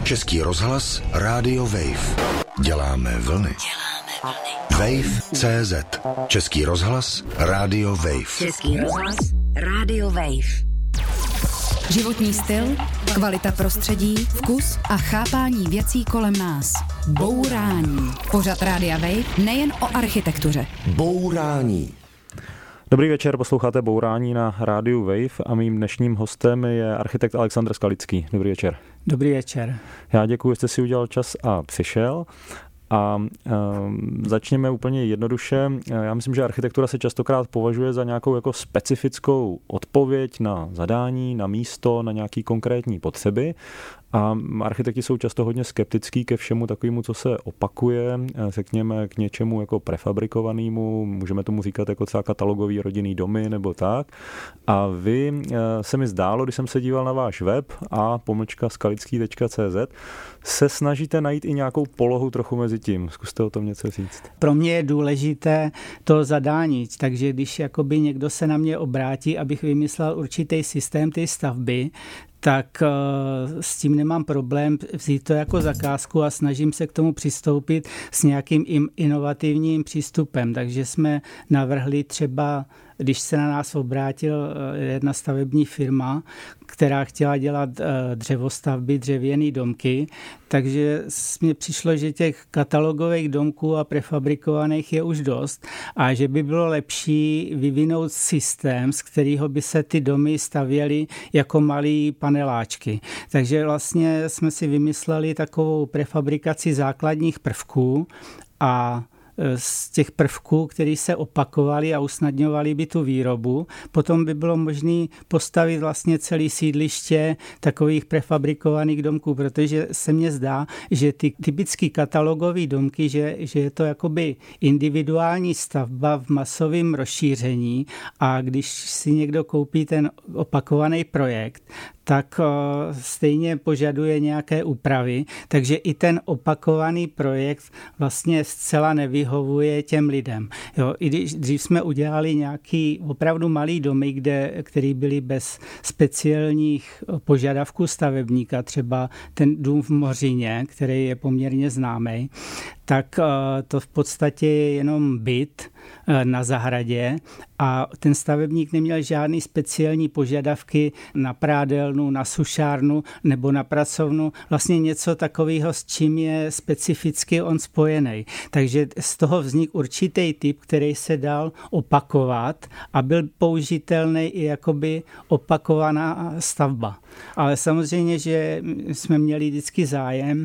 Český rozhlas, Rádio Wave. Děláme vlny. Wave.cz. Český rozhlas, Rádio Wave. Český rozhlas, Rádio Wave. Životní styl, kvalita prostředí, vkus a chápání věcí kolem nás. Bourání. Pořad Rádia Wave nejen o architektuře. Bourání. Dobrý večer, posloucháte Bourání na Rádiu Wave a mým dnešním hostem je architekt Alexandr Skalický. Dobrý večer. Dobrý večer. Já děkuji, že jste si udělal čas a přišel. A začněme úplně jednoduše. Já myslím, že architektura se častokrát považuje za nějakou jako specifickou odpověď na zadání, na místo, na nějaký konkrétní potřeby. A architekti jsou často hodně skeptický ke všemu takovému, co se opakuje, řekněme k něčemu jako prefabrikovanému, můžeme tomu říkat jako třeba katalogový rodinný domy nebo tak. A vy se mi zdálo, když jsem se díval na váš web a.skalický.cz, se snažíte najít i nějakou polohu trochu mezi tím. Zkuste o tom něco říct. Pro mě je důležité to zadání, takže když jakoby někdo se na mě obrátí, abych vymyslel určitý systém té stavby, tak s tím nemám problém vzít to jako zakázku a snažím se k tomu přistoupit s nějakým inovativním přístupem. Takže jsme navrhli třeba, když se na nás obrátil jedna stavební firma, která chtěla dělat dřevostavby, dřevěný domky, takže mně přišlo, že těch katalogových domků a prefabrikovaných je už dost a že by bylo lepší vyvinout systém, z kterého by se ty domy stavěly jako malý paneláčky. Takže vlastně jsme si vymysleli takovou prefabrikaci základních prvků a z těch prvků, které se opakovaly a usnadňovaly by tu výrobu. Potom by bylo možné postavit vlastně celé sídliště takových prefabrikovaných domků, protože se mně zdá, že ty typické katalogové domky, že je to jakoby individuální stavba v masovém rozšíření a když si někdo koupí ten opakovaný projekt, tak stejně požaduje nějaké úpravy, takže i ten opakovaný projekt vlastně zcela nevyhovuje těm lidem. Jo, i když dřív jsme udělali nějaký opravdu malý domy, který byly bez speciálních požadavků stavebníka, třeba ten dům v Mořině, který je poměrně známý, tak to v podstatě je jenom byt na zahradě a ten stavebník neměl žádný speciální požadavky na prádelnu, na sušárnu nebo na pracovnu, vlastně něco takového, s čím je specificky on spojený. Takže z toho vznikl určitý typ, který se dal opakovat a byl použitelný i jakoby opakovaná stavba. Ale samozřejmě, že jsme měli vždycky zájem,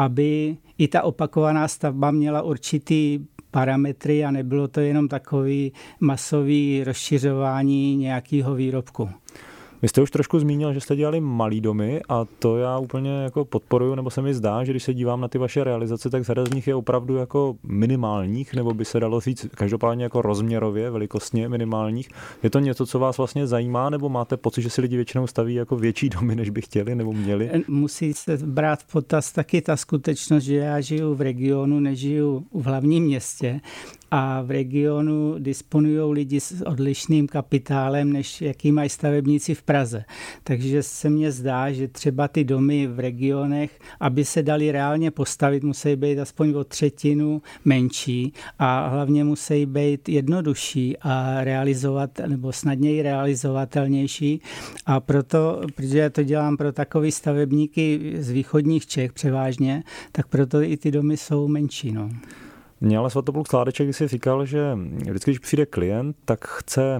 aby i ta opakovaná stavba měla určitý parametry a nebylo to jenom takový masový rozšiřování nějakého výrobku. Vy jste už trošku zmínil, že jste dělali malý domy a to já úplně jako podporuju, nebo se mi zdá, že když se dívám na ty vaše realizace, tak řada z nich je opravdu jako minimálních, nebo by se dalo říct každopádně jako rozměrově, velikostně minimálních. Je to něco, co vás vlastně zajímá, nebo máte pocit, že si lidi většinou staví jako větší domy, než by chtěli nebo měli? Musí se brát v potaz taky ta skutečnost, že já žiju v regionu, nežiju v hlavním městě. A v regionu disponují lidi s odlišným kapitálem, než jaký mají stavebníci v Praze. Takže se mně zdá, že třeba ty domy v regionech, aby se dali reálně postavit, musí být aspoň o třetinu menší a hlavně musí být jednodušší a realizovat, nebo snadněji realizovatelnější. A proto, protože já to dělám pro takový stavebníky z východních Čech převážně, tak proto i ty domy jsou menší. No. Mě ale Svatopluk Sládeček, když si říkal, že vždycky, když přijde klient, tak chce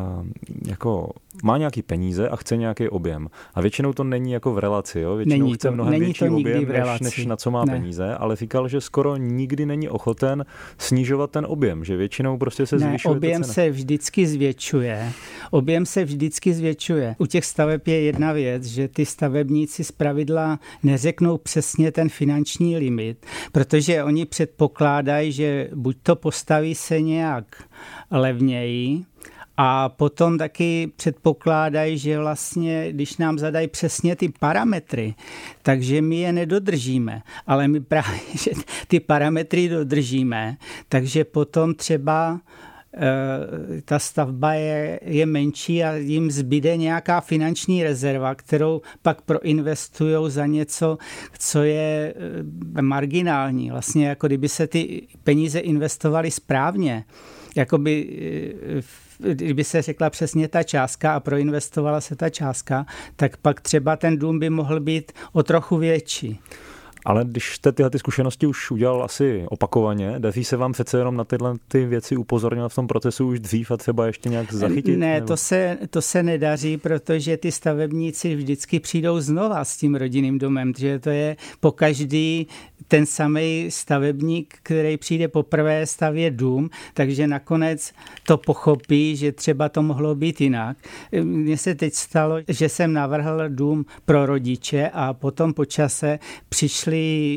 jako má nějaký peníze a chce nějaký objem. A většinou to není jako v relaci, jo? Většinou chce mnohem větší objem, než na co má peníze, ale říkal, že skoro nikdy není ochoten snižovat ten objem, že většinou prostě se zvyšuje objem se vždycky zvětšuje. Objem se vždycky zvětšuje. U těch staveb je jedna věc, že ty stavebníci zpravidla neřeknou přesně ten finanční limit, protože oni předpokládají, že buď to postaví se nějak levněji, a potom taky předpokládají, že vlastně, když nám zadají přesně ty parametry, takže my je nedodržíme. Ale my právě, že ty parametry dodržíme, takže potom třeba ta stavba je menší a jim zbyde nějaká finanční rezerva, kterou pak proinvestujou za něco, co je marginální. Vlastně jako kdyby se ty peníze investovaly správně, kdyby se řekla přesně ta částka a proinvestovala se ta částka, tak pak třeba ten dům by mohl být o trochu větší. Ale když jste tyhle zkušenosti už udělal asi opakovaně, daří se vám přece jenom na tyhle ty věci upozorňovat v tom procesu už dřív a třeba ještě nějak zachytit? Ne, to se nedaří, protože ty stavebníci vždycky přijdou znova s tím rodinným domem, že to je pokaždý ten samý stavebník, který přijde poprvé stavět dům, takže nakonec to pochopí, že třeba to mohlo být jinak. Mně se teď stalo, že jsem navrhl dům pro rodiče a potom po čase přišli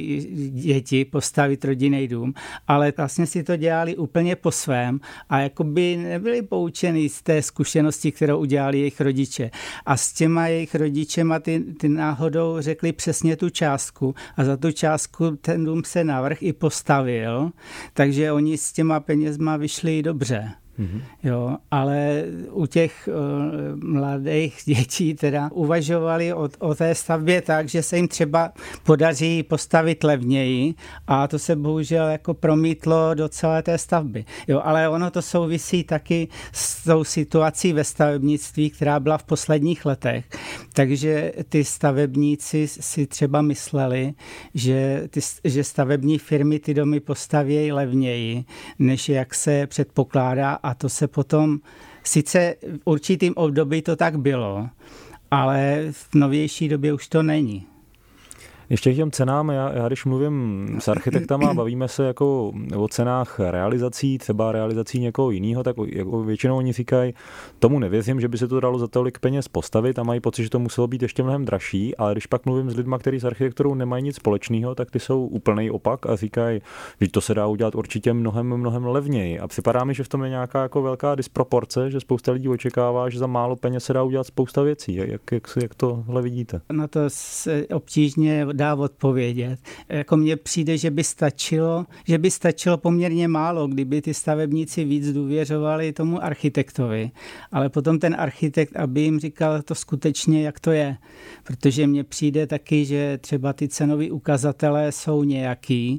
děti postavit rodinný dům, ale vlastně si to dělali úplně po svém a jakoby nebyli poučeni z té zkušenosti, kterou udělali jejich rodiče. A s těma jejich rodičema ty náhodou řekli přesně tu částku a za tu částku ten dům se navrch i postavil, takže oni s těma penězma vyšli dobře. Mm-hmm. Jo, ale u těch mladých dětí teda uvažovali o té stavbě tak, že se jim třeba podaří postavit levněji a to se bohužel jako promítlo do celé té stavby. Jo, ale ono to souvisí taky s tou situací ve stavebnictví, která byla v posledních letech. Takže ty stavebníci si třeba mysleli, že stavební firmy ty domy postaví levněji, než jak se předpokládá. A to se potom, sice v určitým období to tak bylo, ale v novější době už to není. Ještě k těm cenám, já když mluvím s architektama, bavíme se jako o cenách realizací, třeba realizací někoho jiného, tak jako většinou oni říkají, tomu nevěřím, že by se to dalo za tolik peněz postavit a mají pocit, že to muselo být ještě mnohem dražší, ale když pak mluvím s lidmi, kteří s architekturou nemají nic společného, tak ty jsou úplný opak a říkají, že to se dá udělat určitě mnohem levněji. A připadá mi, že v tom je nějaká jako velká disproporce, že spousta lidí očekává, že za málo peněz se dá udělat spousta věcí. Jak tohle vidíte? Na to se obtížně dá odpovědět. Jako mně přijde, že by stačilo poměrně málo, kdyby ty stavebníci víc důvěřovali tomu architektovi, ale potom ten architekt, aby jim říkal to skutečně, jak to je. Protože mně přijde taky, že třeba ty cenové ukazatele jsou nějaký,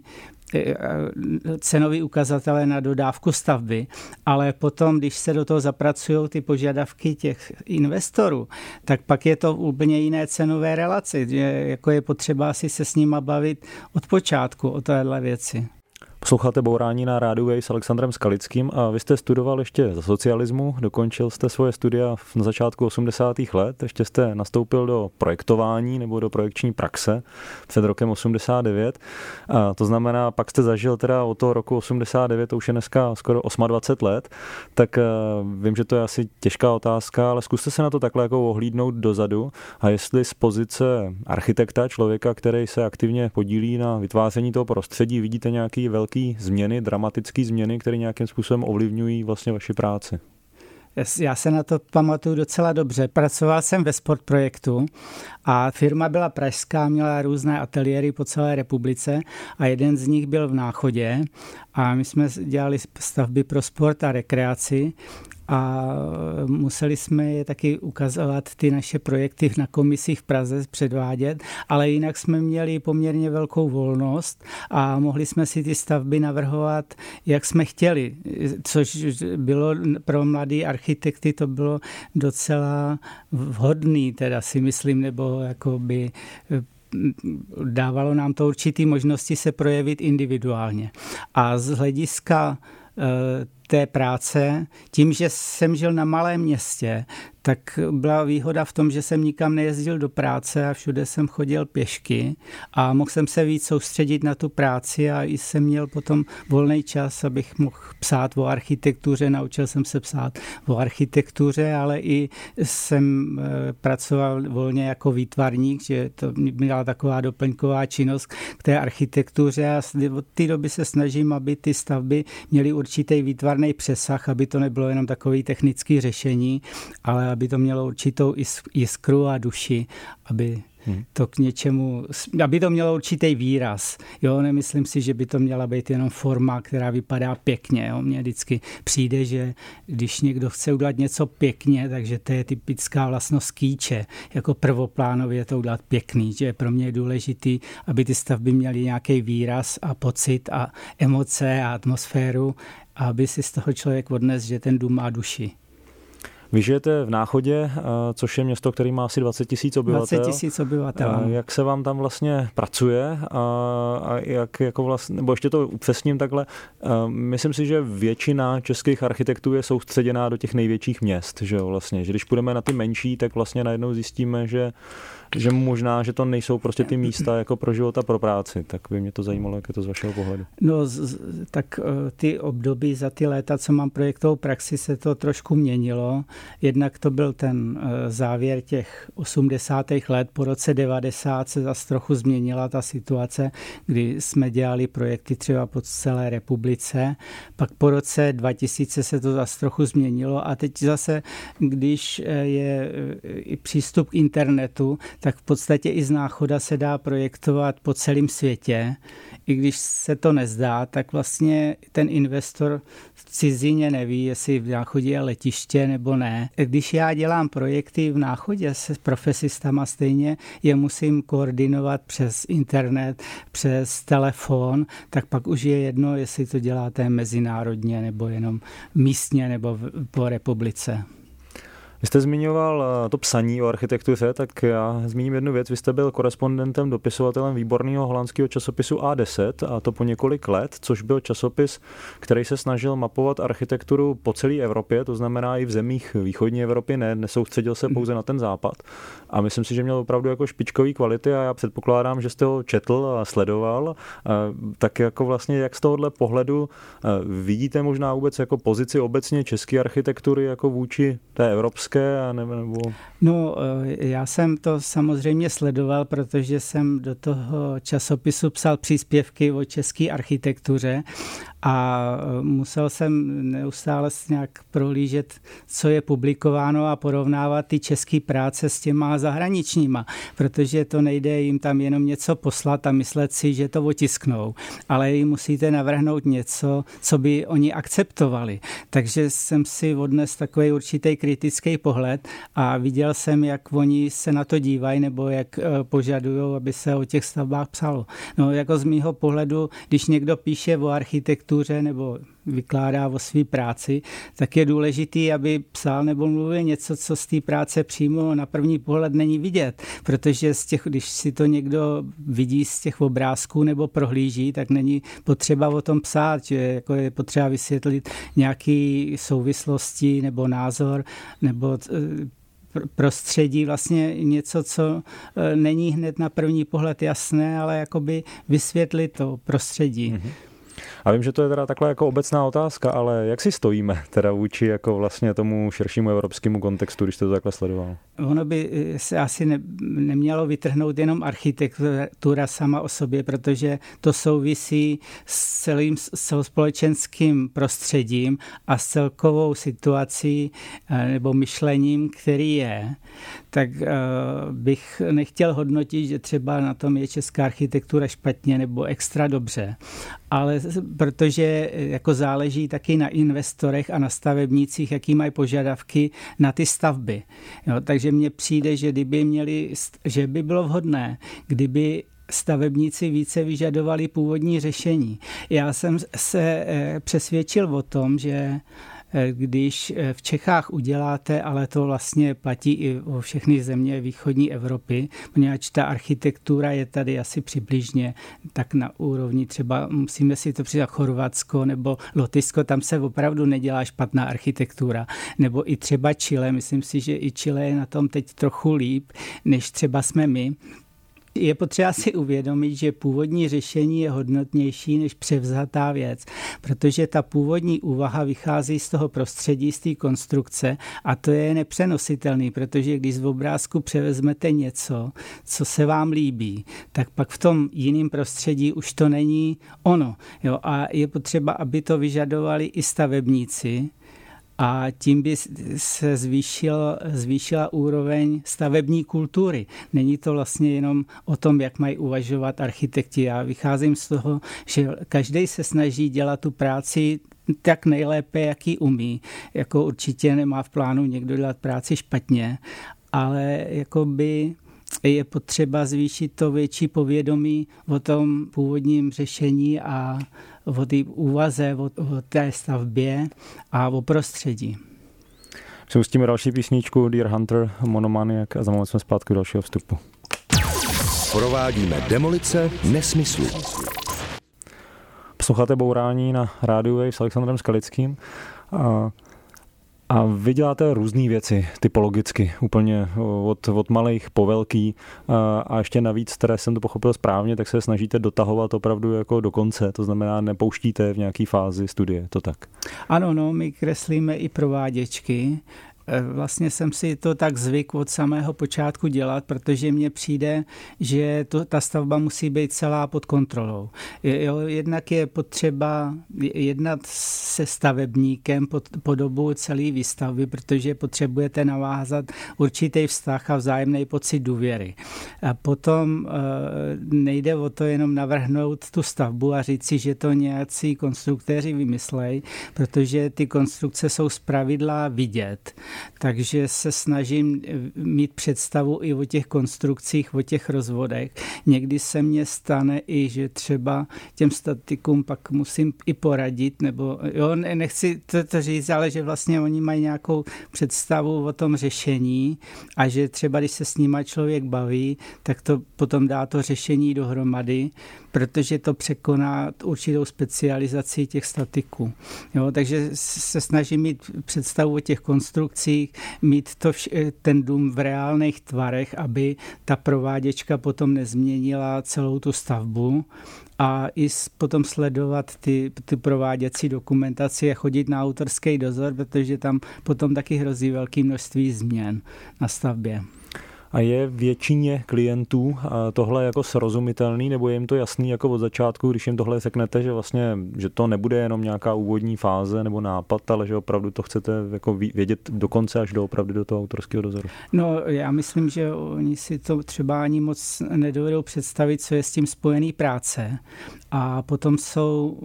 cenový ukazatele na dodávku stavby, ale potom, když se do toho zapracují ty požadavky těch investorů, tak pak je to v úplně jiné cenové relaci, že jako je potřeba si se s nima bavit od počátku o téhle věci. Posloucháte Bourání na Rádiu Wave s Alexandrem Skalickým a vy jste studoval ještě za socialismu, dokončil jste svoje studia na začátku 80. let, ještě jste nastoupil do projektování nebo do projekční praxe před rokem 89. A to znamená, pak jste zažil teda od toho roku 89, to už je dneska skoro 28 let, tak vím, že to je asi těžká otázka, ale zkuste se na to takhle jako ohlídnout dozadu a jestli z pozice architekta, člověka, který se aktivně podílí na vytváření toho prostředí, vidíte nějaký velký změny, dramatické změny, které nějakým způsobem ovlivňují vlastně vaši práci? Já se na to pamatuju docela dobře. Pracoval jsem ve Sportprojektu a firma byla pražská, měla různé ateliéry po celé republice a jeden z nich byl v Náchodě a my jsme dělali stavby pro sport a rekreaci a museli jsme je taky ukazovat ty naše projekty na komisích v Praze předvádět, ale jinak jsme měli poměrně velkou volnost a mohli jsme si ty stavby navrhovat, jak jsme chtěli, což bylo pro mladý architekty, to bylo docela vhodný, teda si myslím, nebo jakoby dávalo nám to určitý možnosti se projevit individuálně. A z hlediska té práce, tím, že jsem žil na malém městě, tak byla výhoda v tom, že jsem nikam nejezdil do práce a všude jsem chodil pěšky a mohl jsem se víc soustředit na tu práci a i jsem měl potom volný čas, abych mohl psát o architektuře, naučil jsem se psát o architektuře, ale i jsem pracoval volně jako výtvarník, že to byla taková doplňková činnost k té architektuře a od té doby se snažím, aby ty stavby měly určitý výtvarný přesah, aby to nebylo jenom takový technický řešení, ale aby to mělo určitou jiskru a duši, aby to k něčemu, aby to mělo určitý výraz. Jo, nemyslím si, že by to měla být jenom forma, která vypadá pěkně. Jo. Mně vždycky přijde, že když někdo chce udělat něco pěkně, takže to je typická vlastnost kýče. Jako prvoplánově to udělat pěkný, že pro mě je důležitý, aby ty stavby měly nějaký výraz a pocit a emoce a atmosféru, a aby si z toho člověk odnesl, že ten dům má duši. Vy žijete v Náchodě, což je město, který má asi 20 000 obyvatel. 20 000 obyvatel. Jak se vám tam vlastně pracuje a jak jako vlastně, nebo ještě to upřesním takhle, myslím si, že většina českých architektů je soustředěná do těch největších měst, že jo, vlastně, že když půjdeme na ty menší, tak vlastně najednou zjistíme, že možná, že to nejsou prostě ty místa jako pro život a pro práci. Tak by mě to zajímalo, jak je to z vašeho pohledu. No, tak ty období za ty léta, co mám projektovou praxi, se to trošku měnilo. Jednak to byl ten závěr těch 80. let. Po roce 90 se zase trochu změnila ta situace, kdy jsme dělali projekty třeba po celé republice. Pak po roce 2000 se to zase trochu změnilo a teď zase, když je i přístup k internetu, tak v podstatě i z Náchoda se dá projektovat po celém světě. I když se to nezdá, tak vlastně ten investor v cizině neví, jestli v Náchodě je letiště nebo ne. Když já dělám projekty v Náchodě se profesistama stejně, je musím koordinovat přes internet, přes telefon, tak pak už je jedno, jestli to děláte mezinárodně nebo jenom místně nebo po republice. Vy jste zmiňoval to psaní o architektuře, tak já zmíním jednu věc. Vy jste byl korespondentem, dopisovatelem výborného holandského časopisu A10 a to po několik let, což byl časopis, který se snažil mapovat architekturu po celé Evropě, to znamená i v zemích východní Evropy, nesoustředil se pouze na ten západ. A myslím si, že měl opravdu jako špičkový kvality a já předpokládám, že jste ho četl a sledoval. Tak jako vlastně jak z tohohle pohledu vidíte možná vůbec jako pozici obecně české architektury jako vůči té evropské? Nebo... No, já jsem to samozřejmě sledoval, protože jsem do toho časopisu psal příspěvky o české architektuře a musel jsem neustále nějak prohlížet, co je publikováno a porovnávat ty české práce s těma zahraničníma, protože to nejde jim tam jenom něco poslat a myslet si, že to otisknou, ale jim musíte navrhnout něco, co by oni akceptovali. Takže jsem si odnesl takový určitý kritický pohled a viděl jsem, jak oni se na to dívají nebo jak požadují, aby se o těch stavbách psalo. No, jako z mýho pohledu, když někdo píše o architektuře nebo vykládá o své práci, tak je důležitý, aby psal nebo mluvil něco, co z té práce přímo na první pohled není vidět, protože když si to někdo vidí z těch obrázků nebo prohlíží, tak není potřeba o tom psát, že jako je potřeba vysvětlit nějaké souvislosti nebo názor nebo prostředí, vlastně něco, co není hned na první pohled jasné, ale jakoby vysvětlit to prostředí. Mm-hmm. A vím, že to je teda takhle jako obecná otázka, ale jak si stojíme teda vůči jako vlastně tomu širšímu evropskému kontextu, když jste to takhle sledoval? Ono by se asi nemělo vytrhnout jenom architektura sama o sobě, protože to souvisí s celým společenským prostředím a s celkovou situací nebo myšlením, který je. Tak bych nechtěl hodnotit, že třeba na tom je česká architektura špatně nebo extra dobře, ale protože jako záleží taky na investorech a na stavebnících, jaký mají požadavky na ty stavby. Jo, takže mně přijde, že by bylo vhodné, kdyby stavebníci více vyžadovali původní řešení. Já jsem se přesvědčil o tom, že když v Čechách uděláte, ale to vlastně platí i o všechny země východní Evropy, poněvadž ta architektura je tady asi přibližně tak na úrovni, třeba musíme si to přidat Chorvatsko nebo Lotyšsko, tam se opravdu nedělá špatná architektura. Nebo i třeba Chile, myslím si, že i Chile je na tom teď trochu líp, než třeba jsme my. Je potřeba si uvědomit, že původní řešení je hodnotnější než převzatá věc, protože ta původní úvaha vychází z toho prostředí, z té konstrukce a to je nepřenositelný, protože když z obrázku převezmete něco, co se vám líbí, tak pak v tom jiném prostředí už to není ono. Jo? A je potřeba, aby to vyžadovali i stavebníci, a tím by se zvýšila úroveň stavební kultury. Není to vlastně jenom o tom, jak mají uvažovat architekti. Já vycházím z toho, že každý se snaží dělat tu práci tak nejlépe, jak ji umí. Jako určitě nemá v plánu někdo dělat práci špatně, ale jakoby je potřeba zvýšit to větší povědomí o tom původním řešení a o té úvaze, o té stavbě a o prostředí. Pustíme další písničku Deer Hunter, Monomaniac a za moment jsme zpátky do dalšího vstupu. Provádíme demolice nesmyslu. Posloucháte Bourání na rádiu Wave s Alexandrem Skalickým a vy děláte různé věci typologicky, úplně od malých po velký a ještě navíc, které jsem to pochopil správně, tak se snažíte dotahovat opravdu jako do konce, to znamená nepouštíte v nějaký fázi studie, to tak? Ano, no, my kreslíme i prováděčky. Vlastně jsem si to tak zvyk od samého počátku dělat, protože mně přijde, že ta stavba musí být celá pod kontrolou. Jednak je potřeba jednat se stavebníkem po dobu celé výstavby, protože potřebujete navázat určitý vztah a vzájemný pocit důvěry. A potom nejde o to jenom navrhnout tu stavbu a říct si, že to nějací konstruktéři vymyslejí, protože ty konstrukce jsou zpravidla vidět. Takže se snažím mít představu i o těch konstrukcích, o těch rozvodech. Někdy se mně stane i, že třeba těm statikům pak musím i poradit, nebo jo, nechci to říct, ale že vlastně oni mají nějakou představu o tom řešení a že třeba, když se s nima člověk baví, tak to potom dá to řešení dohromady, protože to překoná určitou specializaci těch statiků. Jo, takže se snažím mít představu o těch konstrukcích, mít ten dům v reálných tvarech, aby ta prováděčka potom nezměnila celou tu stavbu a i potom sledovat ty prováděcí dokumentaci a chodit na autorský dozor, protože tam potom taky hrozí velké množství změn na stavbě. A je většině klientů tohle jako srozumitelný, nebo je jim to jasný jako od začátku, když jim tohle řeknete, že vlastně, že to nebude jenom nějaká úvodní fáze nebo nápad, ale že opravdu to chcete jako vědět dokonce až opravdu do toho autorského dozoru? No, já myslím, že oni si to třeba ani moc nedovedou představit, co je s tím spojený práce. A potom jsou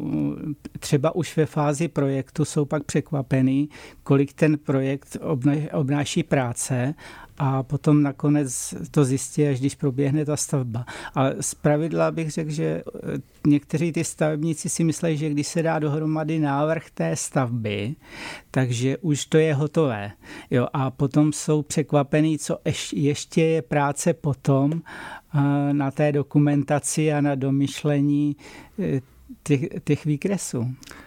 třeba už ve fázi projektu jsou pak překvapený, kolik ten projekt obnáší práce, a potom nakonec to zjistí, až když proběhne ta stavba. Ale zpravidla bych řekl, že někteří ty stavebníci si myslí, že když se dá dohromady návrh té stavby, takže už to je hotové. Jo, a potom jsou překvapení, co ještě je práce potom na té dokumentaci a na domyšlení těch výkresů.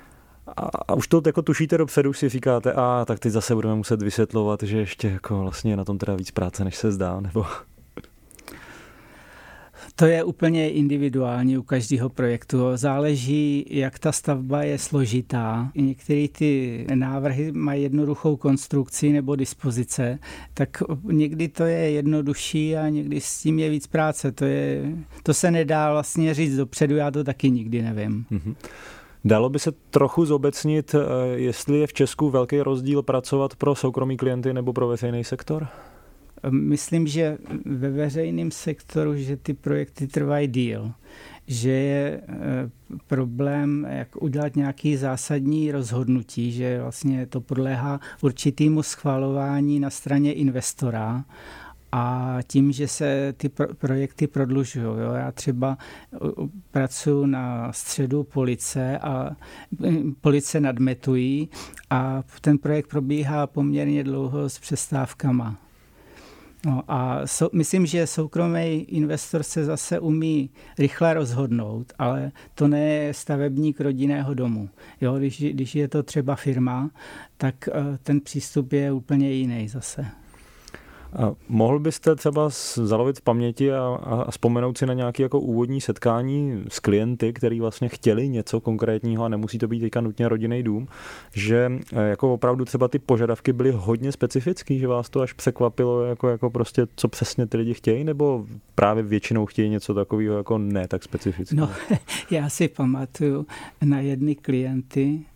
A už to jako tušíte dopředu, už si říkáte, tak teď zase budeme muset vysvětlovat, že ještě jako vlastně na tom teda víc práce, než se zdá, nebo... To je úplně individuální u každého projektu. Záleží, jak ta stavba je složitá. Některé ty návrhy mají jednoduchou konstrukci nebo dispozice, tak někdy to je jednodušší a někdy s tím je víc práce. To se nedá vlastně říct dopředu, já to taky nikdy nevím. Mm-hmm. Dalo by se trochu zobecnit, jestli je v Česku velký rozdíl pracovat pro soukromý klienty nebo pro veřejný sektor? Myslím, že ve veřejném sektoru, že ty projekty trvají díl, že je problém, jak udělat nějaké zásadní rozhodnutí, že vlastně to podléhá určitému schvalování na straně investora a tím, že se ty projekty prodlužují. Já třeba pracuji na středu Police a Police nad Metují a ten projekt probíhá poměrně dlouho s přestávkama. No a myslím, že soukromý investor se zase umí rychle rozhodnout, ale to ne je stavebník rodinného domu. Jo, když je to třeba firma, tak ten přístup je úplně jiný zase. A mohl byste třeba zalovit v paměti a vzpomenout si na nějaké jako úvodní setkání s klienty, kteří vlastně chtěli něco konkrétního a nemusí to být teďka nutně rodinný dům, že jako opravdu třeba ty požadavky byly hodně specifický, že vás to až překvapilo, jako prostě co přesně ty lidi chtějí, nebo právě většinou chtějí něco takového jako ne tak specifického? No, já si pamatuju na jedny klienty,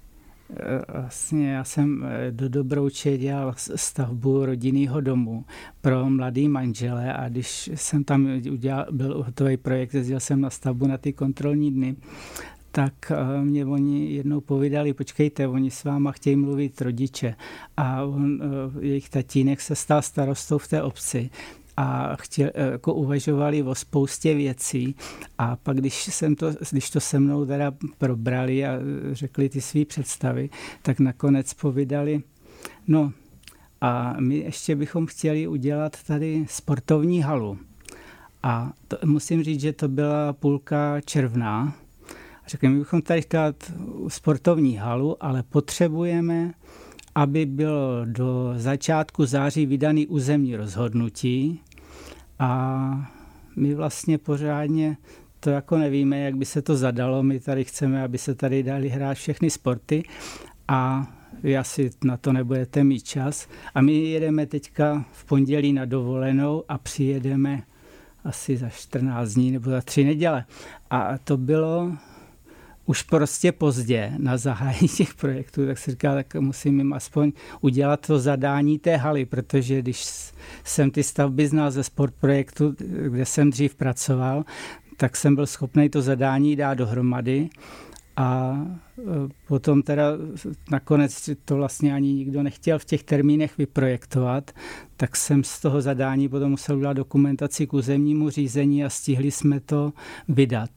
Vlastně já jsem do Dobrouče dělal stavbu rodinného domu pro mladý manžele a když jsem tam byl hotový projekt, jezdil jsem na stavbu na ty kontrolní dny, tak mě oni jednou povídali, počkejte, oni s váma chtějí mluvit rodiče a jejich tatínek se stal starostou v té obci a jako uvažovali o spoustě věcí a pak, když to se mnou teda probrali a řekli ty svý představy, tak nakonec povídali, no a my ještě bychom chtěli udělat tady sportovní halu. A musím říct, že to byla půlka června. Řekli, my bychom tady chtěli sportovní halu, ale potřebujeme, aby bylo do začátku září vydaný územní rozhodnutí a my vlastně pořádně to jako nevíme, jak by se to zadalo. My tady chceme, aby se tady dali hrát všechny sporty a vy asi na to nebudete mít čas. A my jedeme teďka v pondělí na dovolenou a přijedeme asi za 14 dní nebo za 3 neděle. A to bylo už prostě pozdě na zahájení těch projektů, tak si říkal, tak musím jim aspoň udělat to zadání té haly, protože když jsem ty stavby znal ze sportprojektu, kde jsem dřív pracoval, tak jsem byl schopný to zadání dát dohromady a potom teda nakonec to vlastně ani nikdo nechtěl v těch termínech vyprojektovat, tak jsem z toho zadání potom musel udělat dokumentaci k územnímu řízení a stihli jsme to vydat.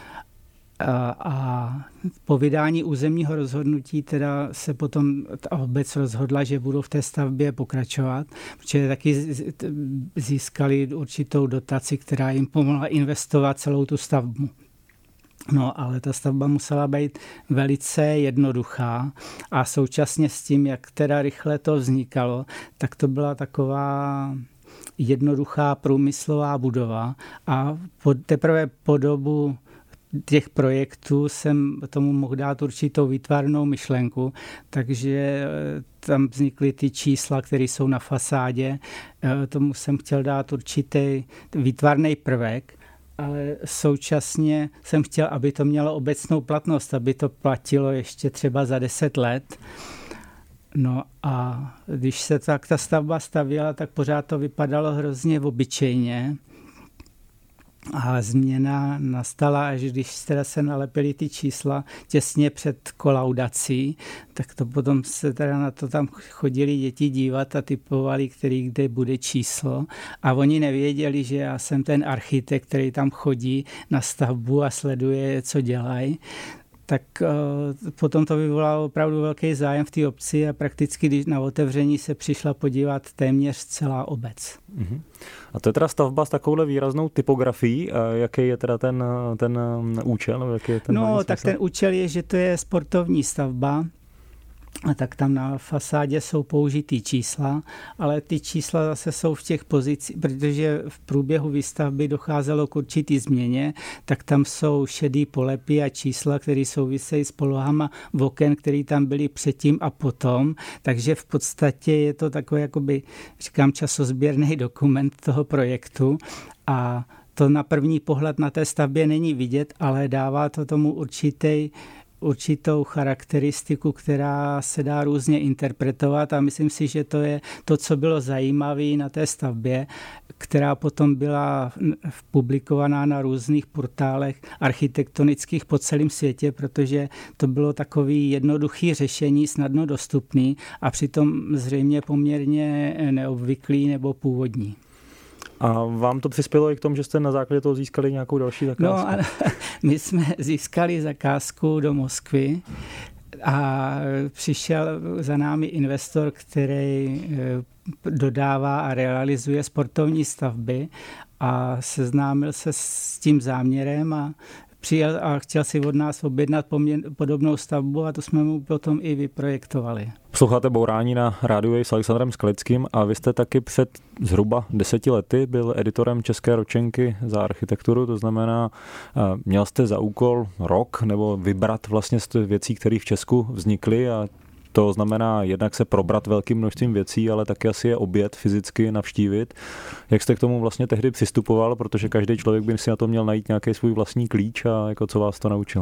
A po vydání územního rozhodnutí teda se potom ta obec rozhodla, že budou v té stavbě pokračovat, protože taky získali určitou dotaci, která jim pomohla investovat celou tu stavbu. No, ale ta stavba musela být velice jednoduchá a současně s tím, jak teda rychle to vznikalo, tak to byla taková jednoduchá průmyslová budova a teprve po dobu těch projektů jsem tomu mohl dát určitou výtvarnou myšlenku, takže tam vznikly ty čísla, které jsou na fasádě. Tomu jsem chtěl dát určitý výtvarný prvek, ale současně jsem chtěl, aby to mělo obecnou platnost, aby to platilo ještě třeba za 10 let. No a když se tak ta stavba stavěla, tak pořád to vypadalo hrozně obyčejně. A změna nastala, až když teda se nalepily ty čísla těsně před kolaudací, tak to potom se teda na to tam chodili děti dívat a typovali, kde bude číslo. A oni nevěděli, že já jsem ten architekt, který tam chodí na stavbu a sleduje, co dělají. Tak potom to vyvolalo opravdu velký zájem v té obci a prakticky když na otevření se přišla podívat téměř celá obec. A to je teda stavba s takovouhle výraznou typografií. Jaký je teda ten účel? Jaký je tak ten účel je, že to je sportovní stavba, a tak tam na fasádě jsou použitý čísla, ale ty čísla zase jsou v těch pozicích, protože v průběhu výstavby docházelo k určitý změně, tak tam jsou šedý polepy a čísla, které souvisejí s polohama oken, které tam byly předtím a potom, takže v podstatě je to takový, jakoby, říkám, časozběrný dokument toho projektu a to na první pohled na té stavbě není vidět, ale dává to tomu určitou charakteristiku, která se dá různě interpretovat a myslím si, že to je to, co bylo zajímavé na té stavbě, která potom byla publikovaná na různých portálech architektonických po celém světě, protože to bylo takový jednoduchý řešení, snadno dostupný a přitom zřejmě poměrně neobvyklý nebo původní. A vám to přispělo i k tomu, že jste na základě toho získali nějakou další zakázku? No, ano, my jsme získali zakázku do Moskvy a přišel za námi investor, který dodává a realizuje sportovní stavby a seznámil se s tím záměrem a přijel a chtěl si od nás objednat podobnou stavbu a to jsme mu potom i vyprojektovali. Posloucháte Bourání na Rádiu Wave s Alexandrem Skalickým a vy jste taky před zhruba 10 lety byl editorem České ročenky za architekturu, to znamená, měl jste za úkol rok nebo vybrat vlastně z těch věcí, které v Česku vznikly a to znamená jednak se probrat velkým množstvím věcí, ale taky asi je obět fyzicky navštívit. Jak jste k tomu vlastně tehdy přistupoval, protože každý člověk by si na to měl najít nějaký svůj vlastní klíč a jako co vás to naučilo?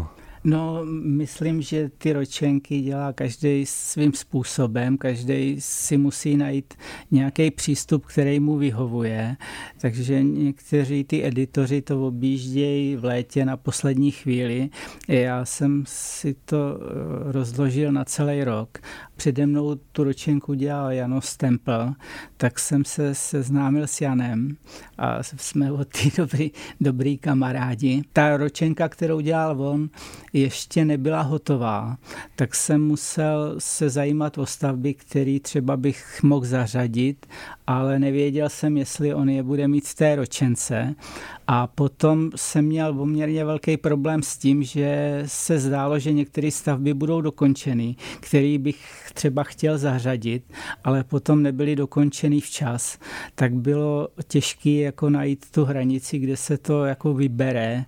No, myslím, že ty ročenky dělá každý svým způsobem, každý si musí najít nějaký přístup, který mu vyhovuje, takže někteří ty editoři to objíždějí v létě na poslední chvíli. Já jsem si to rozložil na celý rok. Přede mnou tu ročenku dělal Jano Stempel, tak jsem se seznámil s Janem a jsme od té dobrý kamarádi. Ta ročenka, kterou dělal on, ještě nebyla hotová, tak jsem musel se zajímat o stavby, které třeba bych mohl zařadit, ale nevěděl jsem, jestli on je bude mít v té ročence. A potom jsem měl poměrně velký problém s tím, že se zdálo, že některé stavby budou dokončeny, které bych třeba chtěl zařadit, ale potom nebyly dokončeny včas. Tak bylo těžké jako najít tu hranici, kde se to jako vybere,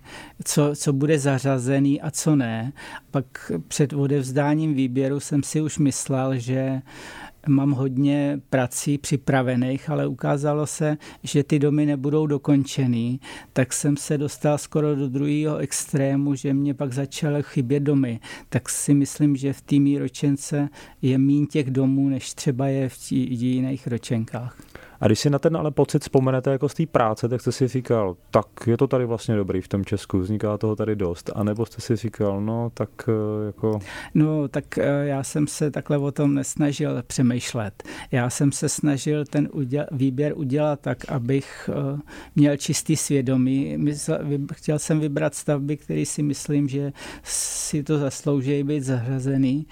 co bude zařazený a co ne. Pak před odevzdáním výběru jsem si už myslel, že mám hodně prací připravených, ale ukázalo se, že ty domy nebudou dokončený, tak jsem se dostal skoro do druhého extrému, že mě pak začaly chybět domy. Tak si myslím, že v té mý ročence je míň těch domů, než třeba je v jiných ročenkách. A když si na ten ale pocit vzpomenete jako z té práce, tak jste si říkal, tak je to tady vlastně dobrý v tom Česku, vzniká toho tady dost, anebo jste si říkal, no tak jako... No tak já jsem se takhle o tom nesnažil přemýšlet. Já jsem se snažil ten výběr udělat tak, abych měl čistý svědomí. Chtěl jsem vybrat stavby, které si myslím, že si to zaslouží být zařazený.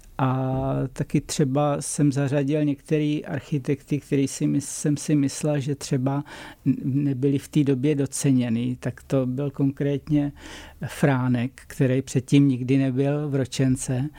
A taky třeba jsem zařadil některé architekty, který jsem si myslel, že třeba nebyli v té době doceněný. Tak to byl konkrétně Fránek, který předtím nikdy nebyl v ročence.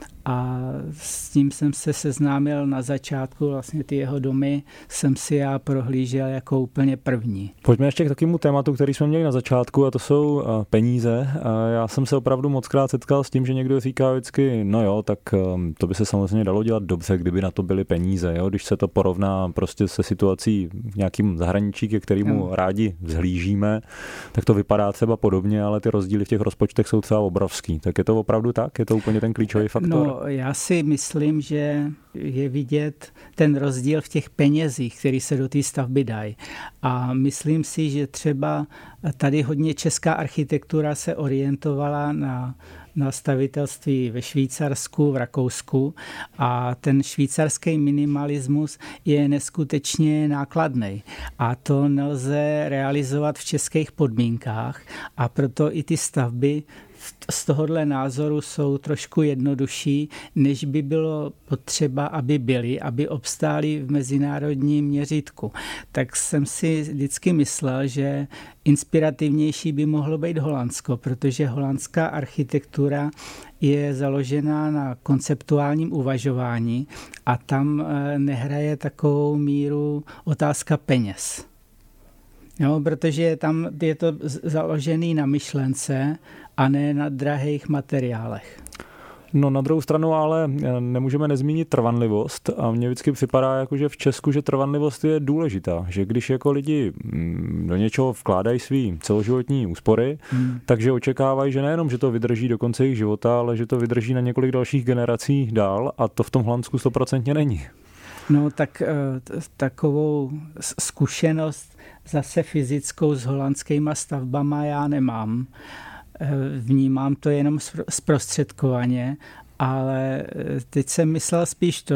A s tím jsem se seznámil na začátku, vlastně ty jeho domy jsem si já prohlížel jako úplně první. Pojďme ještě k takovému tématu, který jsme měli na začátku, a to jsou peníze. Já jsem se opravdu mockrát setkal s tím, že někdo říká vždycky, no jo, tak to by se samozřejmě dalo dělat dobře, kdyby na to byly peníze, jo? Když se to porovná prostě se situací v nějakým zahraničí, ke kterému rádi vzhlížíme, tak to vypadá třeba podobně, ale ty rozdíly v těch rozpočtech jsou třeba obrovský. Tak je to opravdu tak? Je to úplně ten klíčový faktor? No, já si myslím, že je vidět ten rozdíl v těch penězích, které se do té stavby dají. A myslím si, že třeba tady hodně česká architektura se orientovala na stavitelství ve Švýcarsku, v Rakousku a ten švýcarský minimalismus je neskutečně nákladný a to nelze realizovat v českých podmínkách a proto i ty stavby z tohohle názoru jsou trošku jednodušší, než by bylo potřeba, aby obstály v mezinárodním měřítku. Tak jsem si vždycky myslel, že inspirativnější by mohlo být Holandsko, protože holandská architektura je založená na konceptuálním uvažování a tam nehraje takovou míru otázka peněz. Jo, protože tam je to založený na myšlence a ne na drahých materiálech. No na druhou stranu ale nemůžeme nezmínit trvanlivost a mně vždycky připadá, jako, že v Česku, že trvanlivost je důležitá, že když jako lidi do něčeho vkládají svý celoživotní úspory, takže očekávají, že nejenom, že to vydrží do konce jejich života, ale že to vydrží na několik dalších generací dál a to v tom Holandsku 100% není. No tak takovou zkušenost zase fyzickou s holandskýma stavbama já nemám. Vnímám to jenom zprostředkovaně, ale teď jsem myslel spíš to,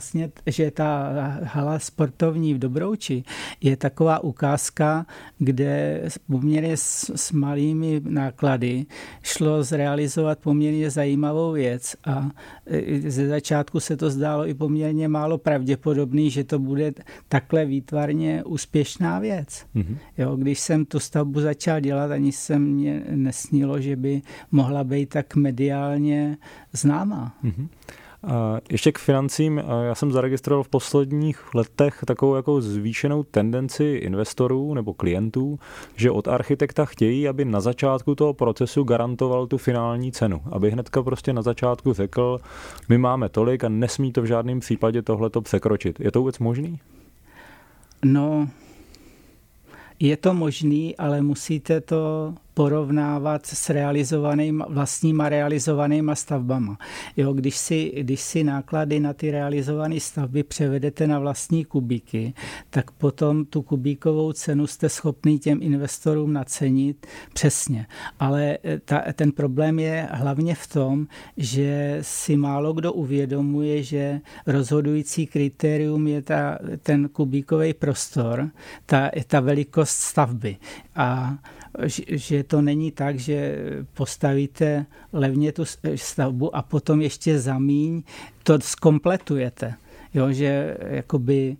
že ta hala sportovní v Dobrouči je taková ukázka, kde poměrně s malými náklady šlo zrealizovat poměrně zajímavou věc a ze začátku se to zdálo i poměrně málo pravděpodobný, že to bude takhle výtvarně úspěšná věc. Mm-hmm. Jo, když jsem tu stavbu začal dělat, ani se mě nesnilo, že by mohla být tak mediálně známá. Mm-hmm. Ještě k financím. Já jsem zaregistroval v posledních letech takovou jako zvýšenou tendenci investorů nebo klientů, že od architekta chtějí, aby na začátku toho procesu garantoval tu finální cenu. Aby hnedka prostě na začátku řekl, my máme tolik a nesmí to v žádném případě tohleto překročit. Je to vůbec možný? No, je to možný, ale musíte to porovnávat s vlastníma realizovanýma stavbama. Jo, když si náklady na ty realizované stavby převedete na vlastní kubíky, tak potom tu kubíkovou cenu jste schopný těm investorům nacenit přesně. Ale ten problém je hlavně v tom, že si málo kdo uvědomuje, že rozhodující kritérium je ten kubíkový prostor, ta velikost stavby. A že to není tak, že postavíte levně tu stavbu a potom ještě za míň to zkompletujete. Jo, že jakoby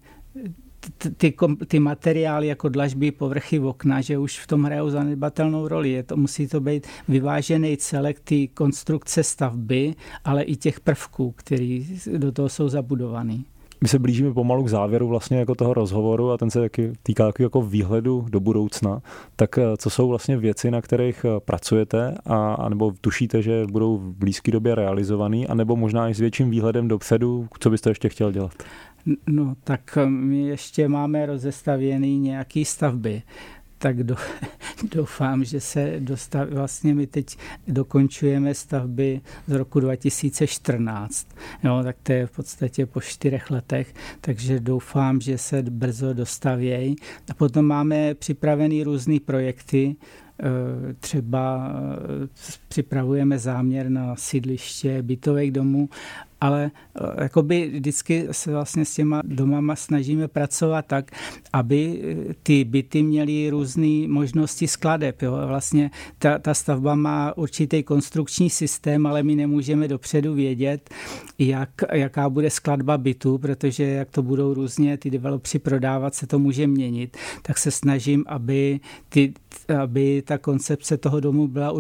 ty materiály jako dlažby, povrchy, okna, že už v tom hrajou zanedbatelnou roli. Musí to být vyvážený celek ty konstrukce stavby, ale i těch prvků, které do toho jsou zabudovaný. My se blížíme pomalu k závěru vlastně jako toho rozhovoru a ten se taky týká jako výhledu do budoucna. Tak co jsou vlastně věci, na kterých pracujete a nebo tušíte, že budou v blízké době realizovaný, anebo možná i s větším výhledem dopředu, co byste ještě chtěl dělat? No tak my ještě máme rozestavěný nějaký stavby. Tak doufám, že se vlastně my teď dokončujeme stavby z roku 2014. Jo, tak to je v podstatě po 4 letech, takže doufám, že se brzo dostavějí. A potom máme připravený různý projekty, třeba připravujeme záměr na sídliště bytových domů, ale jakoby vždycky se vlastně s těma domama snažíme pracovat tak, aby ty byty měly různé možnosti skladeb. Jo. Vlastně ta stavba má určitý konstrukční systém, ale my nemůžeme dopředu vědět, jaká bude skladba bytu, protože jak to budou různě ty developři prodávat, se to může měnit. Tak se snažím, aby ta koncepce toho domu byla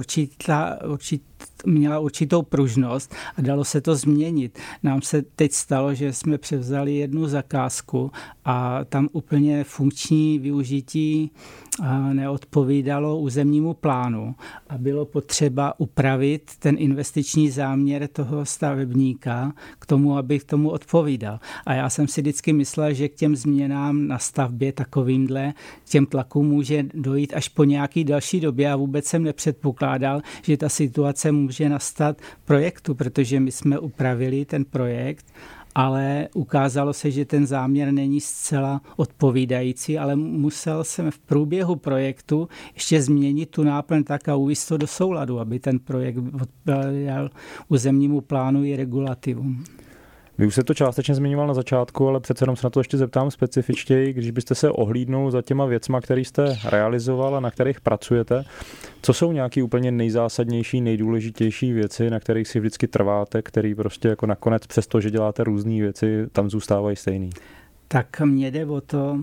měla určitou pružnost a dalo se to změnit. Nám se teď stalo, že jsme převzali jednu zakázku a tam úplně funkční využití neodpovídalo územnímu plánu a bylo potřeba upravit ten investiční záměr toho stavebníka k tomu, aby k tomu odpovídal. A já jsem si vždycky myslel, že k těm změnám na stavbě takovýmhle, k těm tlakům může dojít až po nějaký další době a vůbec jsem nepředpokládal, že ta situace může nastat v projektu, protože my jsme upravili ten projekt, ale ukázalo se, že ten záměr není zcela odpovídající, ale musel jsem v průběhu projektu ještě změnit tu náplň tak a uvést to do souladu, aby ten projekt odpovídal územnímu plánu i regulativům. Vy už se to částečně zmiňoval na začátku, ale přece jenom se na to ještě zeptám specifičtěji, když byste se ohlídnul za těma věcma, které jste realizoval a na kterých pracujete. Co jsou nějaké úplně nejzásadnější, nejdůležitější věci, na kterých si vždycky trváte, který prostě jako nakonec přesto, že děláte různé věci, tam zůstávají stejný? Tak mně jde o to,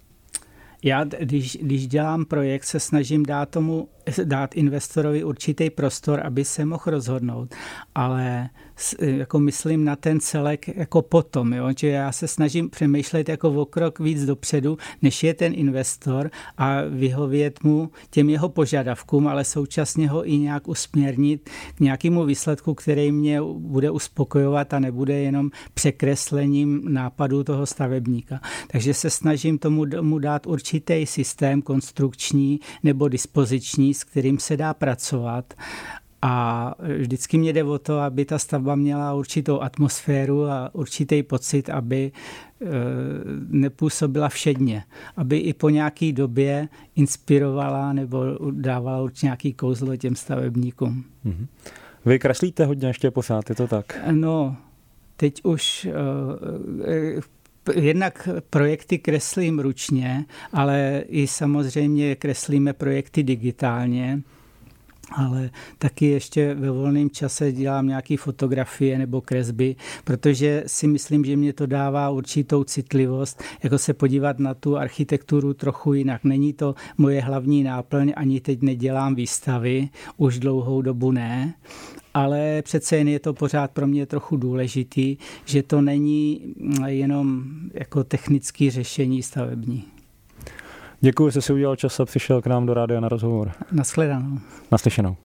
já když dělám projekt, se snažím dát investorovi určitý prostor, aby se mohl rozhodnout, ale jako myslím na ten celek jako potom, jo? Že já se snažím přemýšlet jako o krok víc dopředu, než je ten investor a vyhovět mu těm jeho požadavkům, ale současně ho i nějak usměrnit k nějakému výsledku, který mě bude uspokojovat a nebude jenom překreslením nápadu toho stavebníka. Takže se snažím tomu dát určitý systém konstrukční nebo dispoziční, s kterým se dá pracovat. A vždycky mě jde o to, aby ta stavba měla určitou atmosféru a určitý pocit, aby nepůsobila všedně. Aby i po nějaké době inspirovala nebo dávala určitě nějaký kouzlo těm stavebníkům. Vy kreslíte hodně ještě pořád, je to tak? No, teď už jednak projekty kreslím ručně, ale i samozřejmě kreslíme projekty digitálně. Ale taky ještě ve volném čase dělám nějaké fotografie nebo kresby, protože si myslím, že mě to dává určitou citlivost, jako se podívat na tu architekturu trochu jinak. Není to moje hlavní náplň, ani teď nedělám výstavy, už dlouhou dobu ne, ale přece jen je to pořád pro mě trochu důležitý, že to není jenom jako technické řešení stavební. Děkuji, že jsi si udělal čas a přišel k nám do rádia na rozhovor. Nashledanou. Naslyšenou.